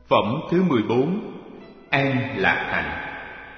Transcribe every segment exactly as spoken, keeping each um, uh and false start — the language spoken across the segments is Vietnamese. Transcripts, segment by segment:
Phẩm thứ mười bốn. An lạc hạnh.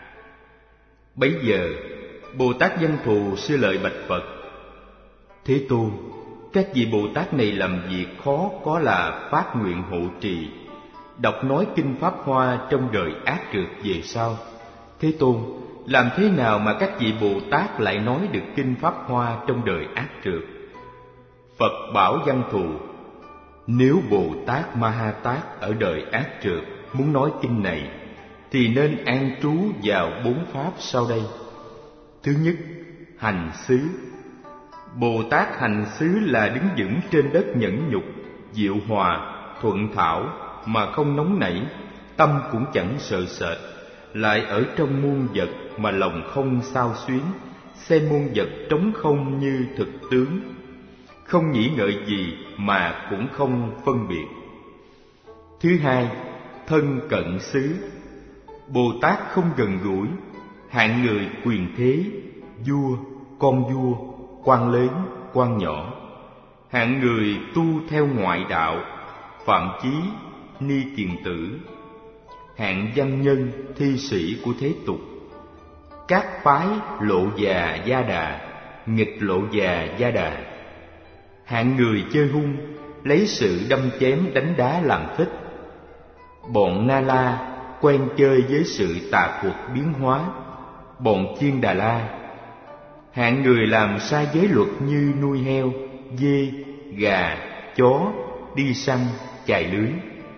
Bấy giờ Bồ Tát Văn Thù Sư Lợi bạch Phật: Thế Tôn, các vị Bồ Tát này làm việc khó có là phát nguyện hộ trì, đọc nói kinh Pháp Hoa trong đời ác trượt về sau. Thế Tôn, làm thế nào mà các vị Bồ Tát lại nói được kinh Pháp Hoa trong đời ác trượt? Phật bảo Văn Thù: Nếu Bồ Tát Ma Ha Tát ở đời ác trượt muốn nói kinh này, thì nên an trú vào bốn pháp sau đây. Thứ nhất, hành xứ. Bồ Tát hành xứ là đứng vững trên đất nhẫn nhục, diệu hòa, thuận thảo, mà không nóng nảy, tâm cũng chẳng sợ sệt, lại ở trong muôn vật mà lòng không xao xuyến, xem muôn vật trống không như thực tướng, không nghĩ ngợi gì mà cũng không phân biệt. Thứ hai, thân cận xứ. Bồ Tát không gần gũi hạng người quyền thế, vua, con vua, quan lớn, quan nhỏ, hạng người tu theo ngoại đạo, phạm chí, ni kiền tử, hạng văn nhân, thi sĩ của thế tục, các phái lộ già gia đà, nghịch lộ già gia đà, hạng người chơi hung, lấy sự đâm chém đánh đá làm thích, bọn Na La quen chơi với sự tà thuật biến hóa, bọn Chiên Đà La, hạng người làm sai giới luật như nuôi heo, dê, gà, chó, đi săn, chài lưới.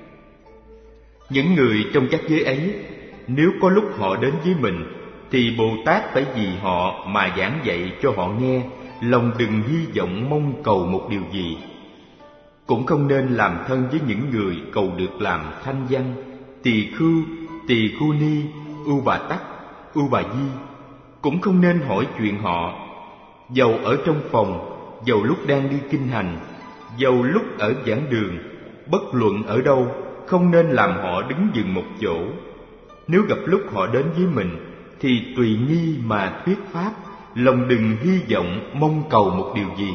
Những người trong các giới ấy, nếu có lúc họ đến với mình, thì Bồ Tát phải vì họ mà giảng dạy cho họ nghe, lòng đừng hy vọng mong cầu một điều gì. Cũng không nên làm thân với những người cầu được làm thanh văn, tỳ khưu, tỳ khưu ni, ưu bà tắc, ưu bà di. Cũng không nên hỏi chuyện họ, dầu ở trong phòng, dầu lúc đang đi kinh hành, dầu lúc ở giảng đường, bất luận ở đâu, không nên làm họ đứng dừng một chỗ. Nếu gặp lúc họ đến với mình, thì tùy nghi mà thuyết pháp, lòng đừng hy vọng mong cầu một điều gì.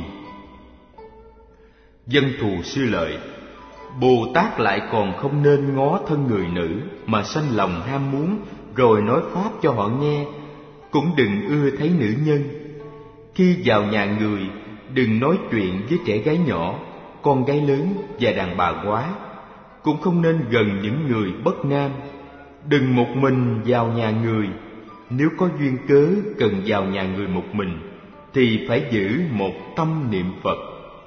Văn Thù Sư Lợi: Bồ Tát lại còn không nên ngó thân người nữ mà sanh lòng ham muốn, rồi nói pháp cho họ nghe. Cũng đừng ưa thấy nữ nhân. Khi vào nhà người, đừng nói chuyện với trẻ gái nhỏ, con gái lớn và đàn bà quá. Cũng không nên gần những người bất nam. Đừng một mình vào nhà người. Nếu có duyên cớ cần vào nhà người một mình, thì phải giữ một tâm niệm Phật.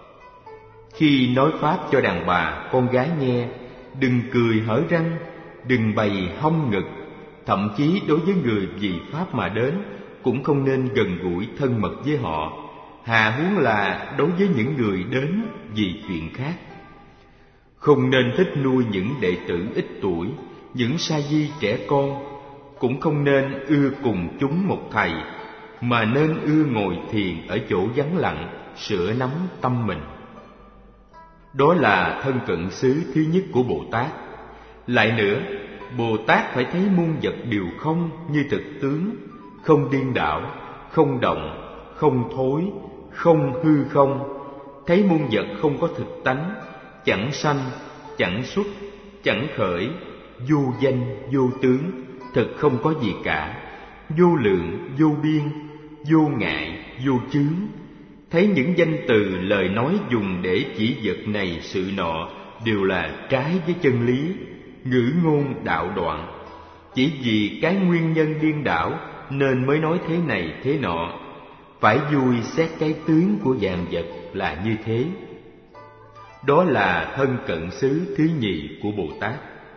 Khi nói pháp cho đàn bà, con gái nghe, đừng cười hở răng, đừng bày hông ngực. Thậm chí đối với người vì pháp mà đến, cũng không nên gần gũi thân mật với họ, hà huống là đối với những người đến vì chuyện khác. Không nên thích nuôi những đệ tử ít tuổi, những sa di trẻ con. Cũng không nên ưa cùng chúng một thầy, mà nên ưa ngồi thiền ở chỗ vắng lặng, sửa nắm tâm mình. Đó là thân cận xứ thứ nhất của Bồ Tát. Lại nữa, Bồ Tát phải thấy muôn vật đều không như thực tướng, không điên đảo, không động, không thối, không hư không. Thấy muôn vật không có thực tánh, chẳng sanh, chẳng xuất, chẳng khởi, vô danh, vô tướng, thực không có gì cả, vô lượng, vô biên, vô ngại, vô chướng. Thấy những danh từ lời nói dùng để chỉ vật này sự nọ đều là trái với chân lý, ngữ ngôn đạo đoạn. Chỉ vì cái nguyên nhân điên đảo nên mới nói thế này thế nọ. Phải vui xét cái tướng của vạn vật là như thế. Đó là thân cận xứ thứ nhì của Bồ Tát.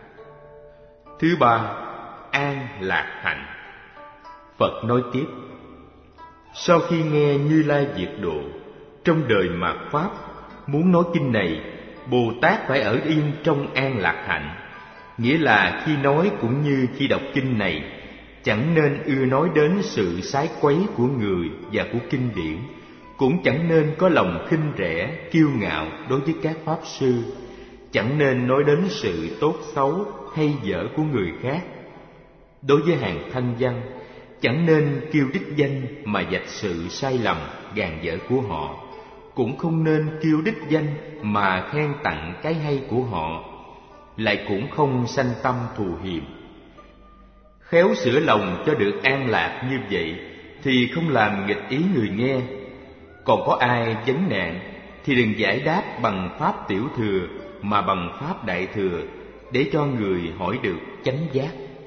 Thứ ba, an lạc hạnh. Phật nói tiếp: Sau khi nghe Như Lai Diệt Độ trong đời mạt pháp muốn nói kinh này, Bồ Tát phải ở yên trong an lạc hạnh. Nghĩa là khi nói cũng như khi đọc kinh này, chẳng nên ưa nói đến sự sái quấy của người và của kinh điển, cũng chẳng nên có lòng khinh rẻ, kiêu ngạo đối với các pháp sư, chẳng nên nói đến sự tốt xấu hay dở của người khác. Đối với hàng thanh văn, chẳng nên kêu đích danh mà vạch sự sai lầm, gàn dở của họ, cũng không nên kêu đích danh mà khen tặng cái hay của họ. lại cũng không sanh tâm thù hiềm. Khéo sửa lòng cho được an lạc như vậy thì không làm nghịch ý người nghe. Còn có ai vấn nạn thì đừng giải đáp bằng pháp tiểu thừa mà bằng pháp đại thừa, để cho người hỏi được chánh giác.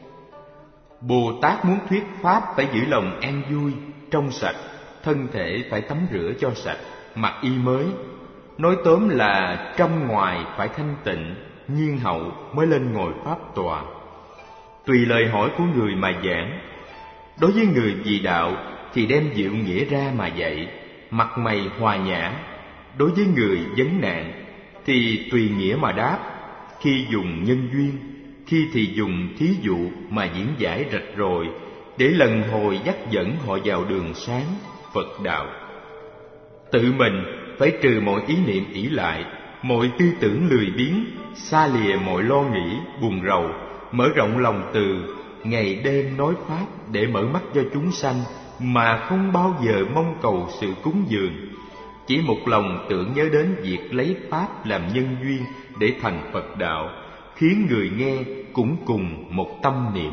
Bồ Tát muốn thuyết pháp phải giữ lòng an vui, trong sạch, thân thể phải tắm rửa cho sạch, mặc y mới. Nói tóm là trong ngoài phải thanh tịnh, nhiên hậu mới lên ngồi pháp tòa. Tùy lời hỏi của người mà giảng. Đối với người vì đạo thì đem diệu nghĩa ra mà dạy, mặt mày hòa nhã. Đối với người vấn nạn thì tùy nghĩa mà đáp, khi dùng nhân duyên, khi thì dùng thí dụ mà diễn giải rạch ròi, để lần hồi dắt dẫn họ vào đường sáng Phật đạo. Tự mình phải trừ mọi ý niệm ỷ lại, mọi tư tưởng lười biếng, xa lìa mọi lo nghĩ buồn rầu, mở rộng lòng từ, ngày đêm nói pháp để mở mắt cho chúng sanh, mà không bao giờ mong cầu sự cúng dường. Chỉ một lòng tưởng nhớ đến việc lấy pháp làm nhân duyên để thành Phật đạo, khiến người nghe cũng cùng một tâm niệm.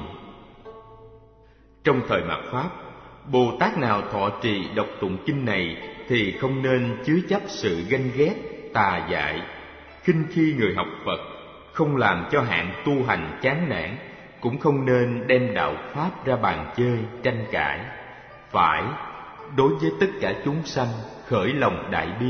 Trong thời mạt Pháp, Bồ Tát nào thọ trì đọc tụng kinh này thì không nên chứa chấp sự ganh ghét, tà dại, khinh khi người học Phật, không làm cho hạng tu hành chán nản, cũng không nên đem đạo Pháp ra bàn chơi, tranh cãi. Phải, đối với tất cả chúng sanh, khởi lòng đại bi.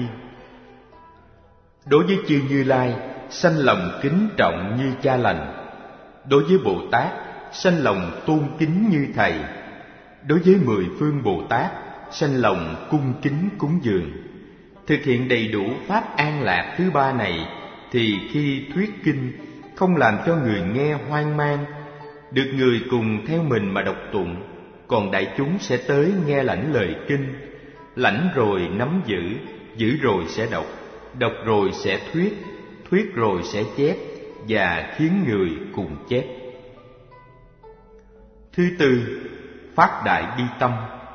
Đối với chư Như Lai, sanh lòng kính trọng như cha lành. Đối với Bồ Tát, sanh lòng tôn kính như thầy. Đối với mười phương Bồ Tát, sanh lòng cung kính cúng dường. Thực hiện đầy đủ pháp an lạc thứ ba này, thì khi thuyết kinh không làm cho người nghe hoang mang, được người cùng theo mình mà đọc tụng, còn đại chúng sẽ tới nghe lãnh lời kinh, lãnh rồi nắm giữ, giữ rồi sẽ đọc, đọc rồi sẽ thuyết, thuyết rồi sẽ chép, và khiến người cùng chép. Thứ tư, phát đại bi tâm.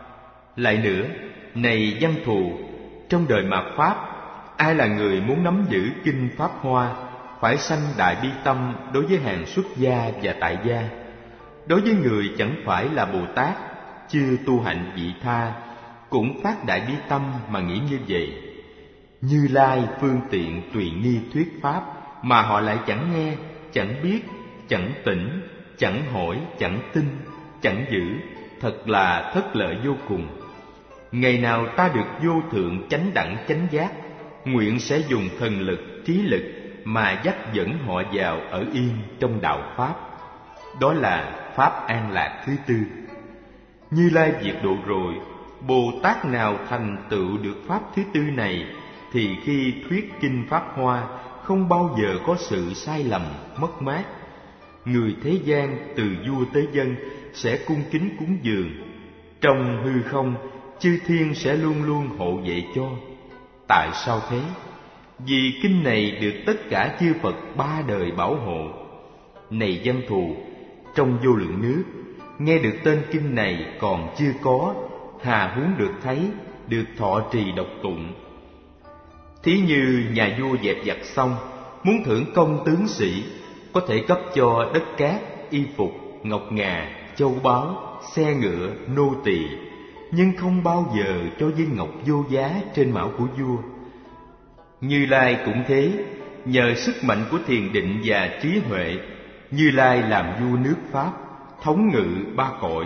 Lại nữa, này văn thù, trong đời mạt Pháp, ai là người muốn nắm giữ kinh Pháp Hoa, phải sanh đại bi tâm đối với hàng xuất gia và tại gia. Đối với người chẳng phải là Bồ Tát, chưa tu hạnh vị tha, cũng phát đại bi tâm mà nghĩ như vậy. Như Lai phương tiện tùy nghi thuyết pháp, mà họ lại chẳng nghe, chẳng biết, chẳng tỉnh, chẳng hỏi, chẳng tin, chẳng giữ, thật là thất lợi vô cùng. Ngày nào ta được vô thượng chánh đẳng chánh giác, nguyện sẽ dùng thần lực, trí lực mà dắt dẫn họ vào ở yên trong đạo Pháp. Đó là Pháp an lạc thứ tư. Như Lai diệt độ rồi, Bồ Tát nào thành tựu được Pháp thứ tư này, thì khi thuyết kinh Pháp Hoa không bao giờ có sự sai lầm, mất mát. Người thế gian từ vua tới dân sẽ cung kính cúng dường. Trong hư không, chư thiên sẽ luôn luôn hộ vệ cho. Tại sao thế? Vì kinh này được tất cả chư Phật ba đời bảo hộ. Này văn thù, trong vô lượng nước, nghe được tên kinh này còn chưa có, hà huống được thấy, được thọ trì đọc tụng. Thí như nhà vua dẹp giặc xong, muốn thưởng công tướng sĩ, có thể cấp cho đất cát, y phục, ngọc ngà, châu báu, xe ngựa, nô tỳ, nhưng không bao giờ cho viên ngọc vô giá trên mão của vua. Như Lai cũng thế, nhờ sức mạnh của thiền định và trí huệ, Như Lai làm vua nước Pháp, thống ngự ba cõi.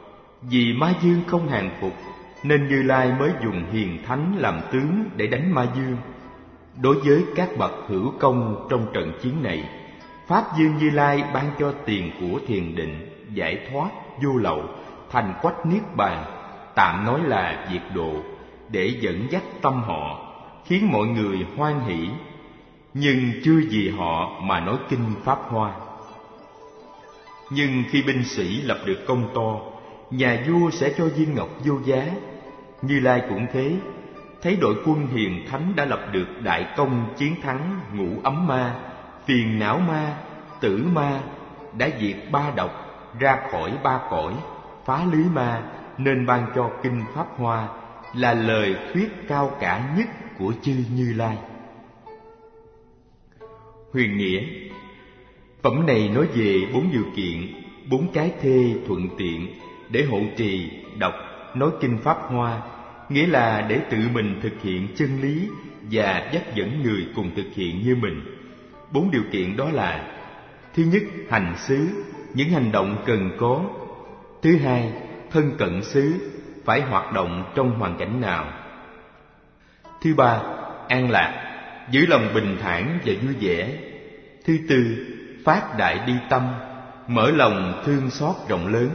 Vì Ma Dương không hàng phục, nên Như Lai mới dùng hiền thánh làm tướng để đánh Ma Dương. Đối với các bậc hữu công trong trận chiến này, Pháp Dương Như Lai ban cho tiền của thiền định, giải thoát, vô lậu, thành quách niết bàn, tạm nói là diệt độ, để dẫn dắt tâm họ, khiến mọi người hoan hỷ. Nhưng chưa vì họ mà nói kinh Pháp Hoa. Nhưng khi binh sĩ lập được công to, nhà vua sẽ cho viên ngọc vô giá. Như Lai cũng thế, thấy đội quân hiền thánh đã lập được đại công chiến thắng ngũ ấm ma, phiền não ma, tử ma, đã diệt ba độc, ra khỏi ba cõi, phá lưới ma, nên ban cho kinh Pháp Hoa là lời thuyết cao cả nhất của chư Như Lai. Huyền nghĩa: Phẩm này nói về bốn điều kiện, bốn cái thê thuận tiện để hộ trì, đọc, nói kinh Pháp Hoa, nghĩa là để tự mình thực hiện chân lý và dắt dẫn người cùng thực hiện như mình. Bốn điều kiện đó là: thứ nhất, hành xứ, những hành động cần có; thứ hai, thân cận xứ, phải hoạt động trong hoàn cảnh nào; thứ ba, an lạc, giữ lòng bình thản và vui vẻ; thứ tư, phát đại bi tâm, mở lòng thương xót rộng lớn.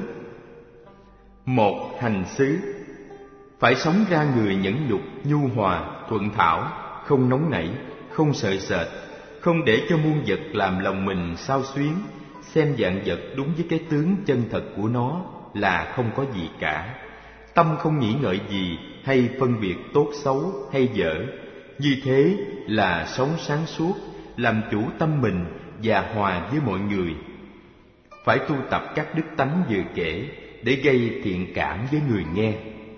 Một, hành xứ, phải sống ra người nhẫn nhục, nhu hòa, thuận thảo, không nóng nảy, không sợ sệt, không để cho muôn vật làm lòng mình xao xuyến, xem vạn vật đúng với cái tướng chân thật của nó là không có gì cả, tâm không nghĩ ngợi gì hay phân biệt tốt xấu hay dở. Như thế là sống sáng suốt, làm chủ tâm mình và hòa với mọi người. Phải tu tập các đức tánh vừa kể để gây thiện cảm với người nghe.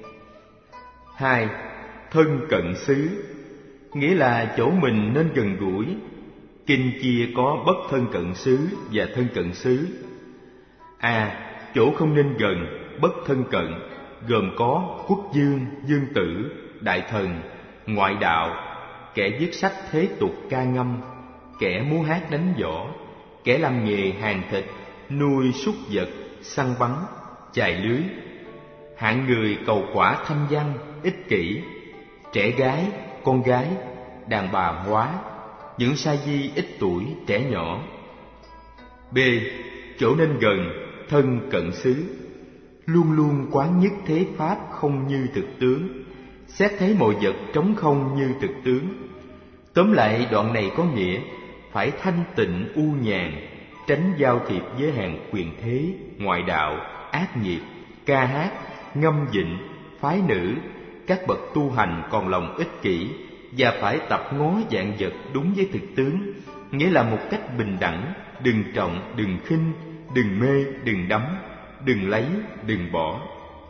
Hai, thân cận xứ, nghĩa là chỗ mình nên gần gũi. Kinh chia có bất thân cận xứ và thân cận xứ. A. Chỗ không nên gần, bất thân cận, gồm có quốc dương, dương tử, đại thần, ngoại đạo, kẻ viết sách thế tục ca ngâm, kẻ múa hát đánh võ, kẻ làm nghề hàng thịt, nuôi súc vật, săn bắn, chài lưới, hạng người cầu quả thanh văn, ích kỷ, trẻ gái, con gái, đàn bà hóa, những sa di ít tuổi, trẻ nhỏ. B. Chỗ nên gần, thân cận xứ, luôn luôn quán nhất thế pháp không như thực tướng, xét thấy mọi vật trống không như thực tướng. Tóm lại, đoạn này có nghĩa phải thanh tịnh u nhàn, tránh giao thiệp với hàng quyền thế, ngoại đạo, ác nghiệp, ca hát, ngâm vịnh, phái nữ, các bậc tu hành còn lòng ích kỷ, và phải tập ngó vạn vật đúng với thực tướng, nghĩa là một cách bình đẳng, đừng trọng, đừng khinh, đừng mê, đừng đắm, đừng lấy, đừng bỏ.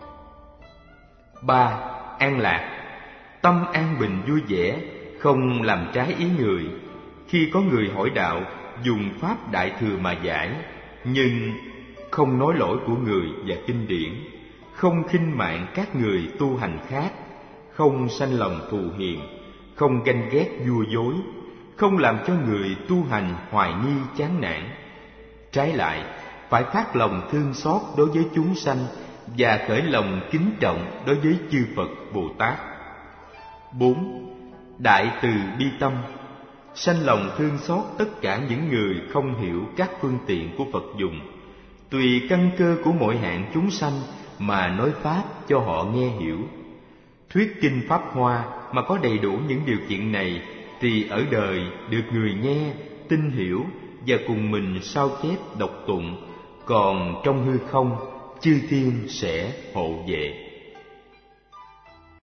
Ba. An lạc, tâm an bình vui vẻ, không làm trái ý người. Khi có người hỏi đạo, dùng pháp đại thừa mà giải, nhưng không nói lỗi của người và kinh điển, không khinh mạng các người tu hành khác, không sanh lòng thù hiềm, không ganh ghét vua dối, không làm cho người tu hành hoài nghi chán nản. Trái lại, phải phát lòng thương xót đối với chúng sanh và khởi lòng kính trọng đối với chư Phật Bồ Tát. Bốn. Đại từ bi tâm, sanh lòng thương xót tất cả những người không hiểu các phương tiện của Phật dùng, tùy căn cơ của mọi hạng chúng sanh mà nói pháp cho họ nghe hiểu. Thuyết kinh Pháp Hoa mà có đầy đủ những điều kiện này thì ở đời được người nghe, tin hiểu và cùng mình sao chép đọc tụng, còn trong hư không chư thiên sẽ hộ vệ.